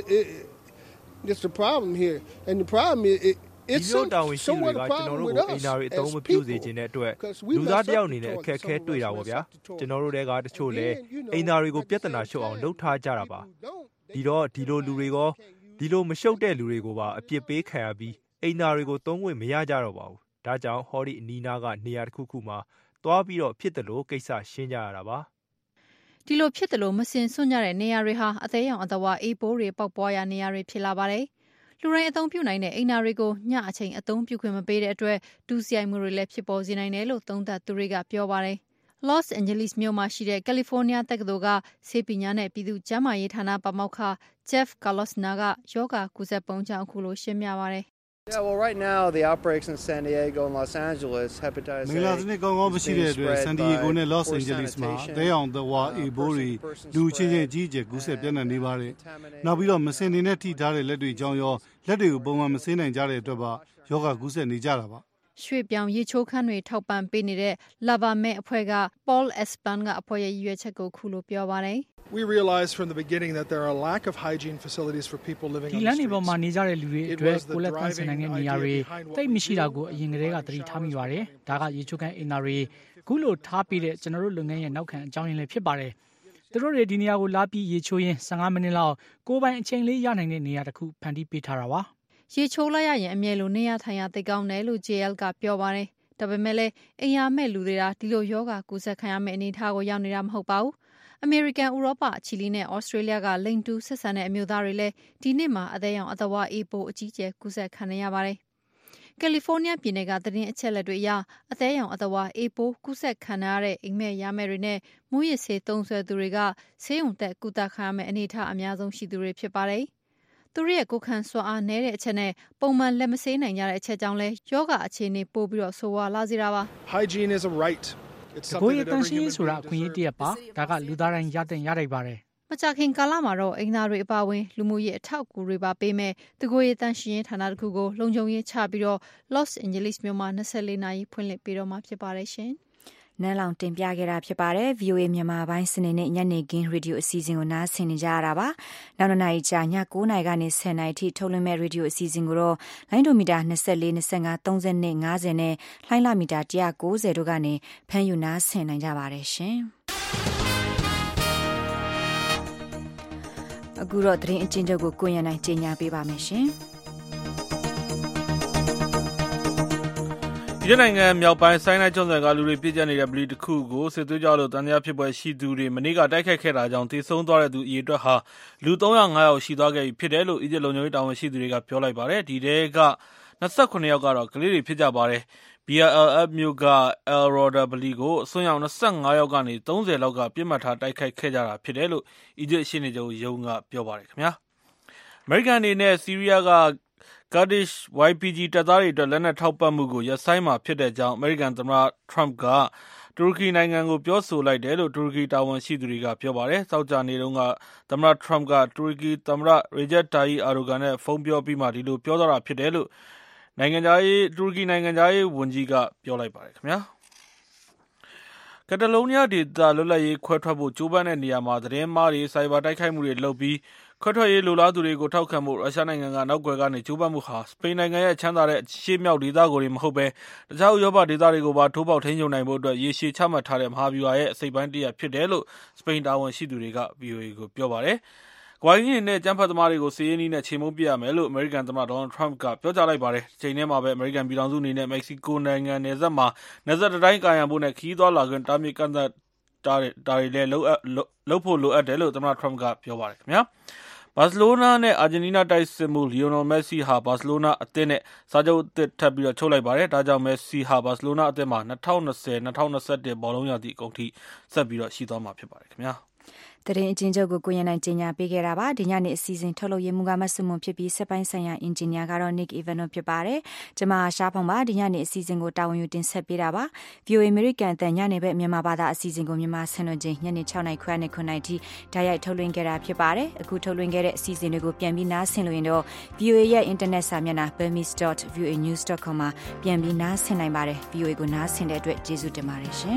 it's a problem here and the problem is it's so တောင်းဝင်ရှိတွေကကျွန်တော်တို့ကိုအိမ်သားတွေအသုံးမပြုစေခြင်းတဲ့အတွက်လူသားတယောက်အနေနဲ့အခက်အခဲတွေ့တာပေါ့ဗျာကျွန်တော်တို့တွေကတချို့လဲအိမ်သားတွေကိုပြဿနာရှုပ်အောင်လုပ်ထားကြတာပါဒီတော့ဒီလိုလူတွေကဒီလိုမရှုပ်တဲ့လူတွေကိုပါအပြစ်ပေးခံရပြီးအိမ်သားတွေကိုသုံးခွင့်မရကြတော့ပါဘူးဒါကြောင့်ဟော်ဒီအနီးနားကနေရာတစ်ခုခုမှာသွားပြီးတော့ဖြစ်တယ်လို့ကိစ္စရှင်းကြရတာပါဒီလိုဖြစ်တယ်လို့မစင်စွန့်ကြတဲ့နေရာတွေဟာအသေးရောင်အသဝါအေးပိုးတွေပေါက်ပွားရာနေရာတွေဖြစ်လာပါတယ်လူတိုင်းအသုံးပြုနိုင်တဲ့အိမ်နာတွေကိုညအချိန်အသုံးပြုခွင့်မပေးတဲ့အတွက်ဒုစရိုက်မှုတွေလည်းဖြစ်ပေါ်စေနိုင်တယ်လို့သုံးသပ်သူတွေကပြောပါတယ်။ Los Angeles မြို့မှာရှိတဲ့ California တက္ကသိုလ်ကဆေးပညာနဲ့ပြည်သူ့ကျန်းမာရေးဌာနပါမောက္ခ Jeff Kalosna ကယောဂကုသပုံကြောင့်အခုလိုရှင်းပြပါတယ် Yeah, well, right now, the outbreaks in San Diego and Los Angeles, hepatitis A. မင်္ဂလာစနစ်ကောင်းကောင်းမရှိတဲ့အတွက် San Diego နဲ့ Los Angeles မှာတဲအောင်သဝါအေဘိုးတွေလူချင်းချင်းကြီးကျယ်ကူးစက်ပြန့်နှံ့နေပါတယ်။နောက်ပြီးတော့မစင်နေနဲ့ထိထားတဲ့လက်တွေကြောင့်ရောလက်တွေကိုပုံမှန်မစင်းနိုင်ကြတဲ့အတွက်ပါယောဂကူးစက်နေကြတာပါ။ရွှေပြောင်ရေချိုးခန်းတွေထောက်ပံ့ပေးနေတဲ့ Lava Med အဖွဲ့က Paul Espan ကအဖွဲ့ရဲ့ရည်ရွယ်ချက်ကိုခုလိုပြောပါတယ် We realized from the beginning that there are a lack of hygiene facilities for people living on the streets. ဒီလမ်းတွေပေါ်မှာနေကြတဲ့လူတွေအတွက်ကိုလက်သန့်စင်နိုင်တဲ့နေရာတွေတိတ်မရှိတာကိုအရင်ကတည်းကသတိထားမိပါတယ်။ဒါကရေချိုးခန်းအင်နာတွေခုလိုထားပြီးတဲ့ကျွန်တော်တို့လုပ်ငန်းရဲ့နောက်ခံအကြောင်းရင်းလည်းဖြစ်ပါတယ်။သူတို့တွေဒီနေရာကိုလာပြီးရေချိုးရင်15မိနစ်လောက်ကိုယ်ပိုင်အချိန်လေးရနိုင်တဲ့နေရာတစ်ခုဖန်တီးပေးထားတာပါ။ရေချိုးလိုက်ရရင်အမြဲလိုနေရထိုင်ရသိကောင်းတယ်လို့ JL ကပြောပါတယ်။ဒါပေမဲ့လည်းအိမ်ရမဲ့လူတွေကဒီလိုယောဂကူးစက်ခံရမယ့်အနေအထားကိုရောက်နေတာမဟုတ်ပါဘူး။ အမေရိကန်ဥရောပချီလီနဲ့ဩစတြေးလျကလိန်တူဆက်ဆံတဲ့အမျိုးသားတွေလည်းဒီနေ့မှာအသက်ရောင်အသဝအေးပိုးအကြီးကျယ်ကူးစက်ခံရပါတယ်။ကယ်လီဖိုးနီးယားပြည်နယ်ကသတင်းအချက်အလက်တွေအရအသက်ရောင်အသဝအေးပိုးကူးစက်ခံရတဲ့အိမ်မက်ရမယ်တွေနဲ့မူရစ်ဆေးသုံးစွဲသူတွေကဆေးရုံတက်ကုသခံရမယ့်အနေအထားအများဆုံးရှိသူတွေဖြစ်ပါတယ်။သူတို့ရဲ့ကိုယ်ခံစွမ်းအားနည်းတဲ့အချက်နဲ့ပုံမှန်လက်မဆေးနိုင်ကြတဲ့အချက်ကြောင့်လဲယောဂအခြေအနေပိုပြီးတော့ဆိုးဝါးလာစေတာပါ။ Hygiene is a right. ကိုယ့်ရဲ့တန်ရှင်းရေးဆိုတာအခွင့်အရေးတစ်ရပ်ပါဒါကလူသားတိုင်းရတဲ့ရနိုင်ပါတယ်မကြခင်ကာလမှာတော့အိမ်သားတွေအပါအဝင်လူမှုရေးအထောက်အကူတွေပါပေးမဲ့တကိုယ်ရေးတန်ရှင်းရေးဌာနတစ်ခုကိုလုံခြုံရေးချပြီးတော့ Los Angeles မြို့မှာ24နာရီဖွင့်လှစ်ပေးတော့မှာဖြစ်ပါတယ်ရှင်နန်းလောင်တင်ပြခဲ့တာဖြစ်ပါတယ် VOA မြန်မာပိုင်းစနေနေ့ညနေခင်းရေဒီယိုအစီအစဉ်ကိုနားဆင်နေကြရတာပါနောက်နှစ်နာရီကြာည9:00နာရီကနေ10:00နာရီထိထုတ်လွှင့်မဲ့ရေဒီယိုအစီအစဉ်ကိုတော့လိုင်းဒိုမီတာ24 25 30နဲ့50နဲ့လှိုင်းလမီတာ190တို့ကနေဖမ်းယူနားဆင်နိုင်ကြပါတယ်ရှင်အခုတော့သတင်းအကျဉ်းချုပ်ကိုကိုရန်နိုင်ကြေညာပေးပါမယ်ရှင်ဒီနိုင်ငံမြောက်ပိုင်းဆိုင်းနိုင်းကျွန်းဆွယ်ကလူတွေပြည့်ကျက်နေတဲ့ဗလီတစ်ခုကိုစစ်သွေးကြွလို့တန်တရားဖြစ်ပွဲရှိသူတွေမနေ့ကတိုက်ခိုက်ခဲ့တာကြောင့်သေဆုံးသွားတဲ့သူအရေအတွက်ဟာလူ305ယောက်ရှိသွားခဲ့ပြီဖြစ်တယ်လို့အီဂျစ်လုံခြုံရေးတာဝန်ရှိသူတွေကပြောလိုက်ပါတယ်ဒီထဲက29ယောက်ကတော့ကလေးတွေဖြစ်ကြပါတယ်BLF မြို့က El Roda ဗလီကိုအစွန်းရောက်25ယောက်ကနေ30လောက်ကပြစ်မှတ်ထားတိုက်ခိုက်ခဲ့ကြတာဖြစ်တယ်လို့အီဂျစ်ရှေ့နေချုပ်ရုံးကပြောပါတယ်ခင်ဗျာအမေရိကန်အနေနဲ့ဆီးရီးယားကKurdish YPG တပ်သားတွေအတွက်လက်နက်ထောက်ပံ့မှုကိုရပ်ဆိုင်းမှာဖြစ်တဲ့အကြောင်းအမေရိကန်သမ္မတ Trump ကတူရကီနိုင်ငံကိုပြောဆိုလိုက်တယ်လို့တူရကီတာဝန်ရှိသူတွေကပြောပါတယ်။သောကြာနေ့တုန်းကသမ္မတ Trump ကတူရကီသမ္မတ Recep Tayyip Erdogan နဲ့ဖုန်းပြောပြီးမှဒီလိုပြောသွားတာဖြစ်တယ်လို့တူရကီနိုင်ငံသားရေးဝန်ကြီးကပြောလိုက်ပါတယ်ခင်ဗျာ။ကက်တလိုးနီးယားဒေသလွတ်လပ်ရေးခွဲထွက်ဖို့ကြိုးပမ်းတဲ့နေရာမှာသတင်းမှားတွေစိုက်ဘာတိုက်ခိုက်မှုတွေလုပ်ပြီးခွဲထွက်ရေးလိုလားသူတွေကိုထောက်ခံဖို့ရုရှားနိုင်ငံကနောက်ွယ်ကနေကြိုးပမ်းမှုဟာစပိန်နိုင်ငံရဲ့ချမ်းသာတဲ့ရှေ့မြောက်ဒေသကိုမဟုတ်ဘဲတခြားဥရောပဒေသတွေကိုပါထိုးပေါက်ထိန်းချုပ်နိုင်ဖို့အတွက်ရေရှည်ချမှတ်ထားတဲ့မဟာဗျူဟာရဲ့အစိတ်ပိုင်းတစ်ရပ်ဖြစ်တယ်လို့စပိန်တာဝန်ရှိသူတွေက VOA ကိုပြောပါတယ်။ကွာရင်းနဲ့ကျန်းဖတ်သမားတွေကိုစီးရင်နီးနဲ့ချေမှုန်းပြရမယ်လို့အမေရိကန်သမ္မတဒေါ်နယ်ထရမ့်ကပြောကြားလိုက်ပါတယ်။ချိန်ထဲမှာပဲအမေရိကန်ပြည်ထောင်စုအနေနဲ့မက္ကဆီကိုနိုင်ငံနယ်စပ်မှာနယ်စပ်တိုင်းကာရံဖို့နဲ့ခီးသွားလာခွင့်တားမြစ်ကန့်သတ်တာတွေလည်းလုပ်ဖို့လိုအပ်တယ်လို့သမ္မတထရမ့်ကပြောပါတယ်ခင်ဗျာ။ဘာစီလိုနာနဲ့အာဂျင်တီးနားတိုက်စစ်မှုလီယိုနယ်မက်ဆီဟာဘာစီလိုနာအသင်းနဲ့စာချုပ်အသစ်ထပ်ပြီးချုပ်လိုက်ပါတယ်။ဒါကြောင့်မက်ဆီဟာဘာစီလိုနာအသင်းမှာ2020-2021ဘောလုံးရာသီအကုန်ထိဆက်ပြီးရှိသွားမှာဖြစ်ပါတယ်ခင်ဗျာ။သတင်းအကျဉ်းချုပ်ကိုကိုရန်နိုင်ကြေညာပေးခဲ့တာပါဒီညနေအစီအစဉ်ထုတ်လုပ်ရေးမှူးကမဆုမွန်ဖြစ်ပြီးစက်ပိုင်းဆိုင်ရာအင်ဂျင်နီယာကတော့ Nick Ivanov ဖြစ်ပါတယ်ကျွန်မရှားဖောင်ပါဒီညနေအစီအစဉ်ကိုတာဝန်ယူတင်ဆက်ပေးတာပါ VOA American တန်ညနေဘက်မြန်မာဘာသာအစီအစဉ်ကိုမြန်မာဆင်လွှင့်ခြင်းညနေ6:00နာရီခွဲနဲ့9:00နာရီထိဓာတ်ရိုက်ထုတ်လွှင့်ခဲ့တာဖြစ်ပါတယ်အခုထုတ်လွှင့်ခဲ့တဲ့အစီအစဉ်တွေကိုပြန်ပြီးနားဆင်လို့ရင်တော့ VOA ရဲ့ internet စာမျက်နှာ burmese.voanews.com မှာပြန်ပြီးနားဆင်နိုင်ပါတယ် VOA ကိုနားဆင်တဲ့အတွက်ကျေးဇူးတင်ပါတယ်ရှင်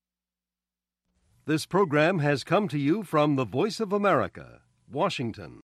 This program has come to you from the Voice of America, Washington.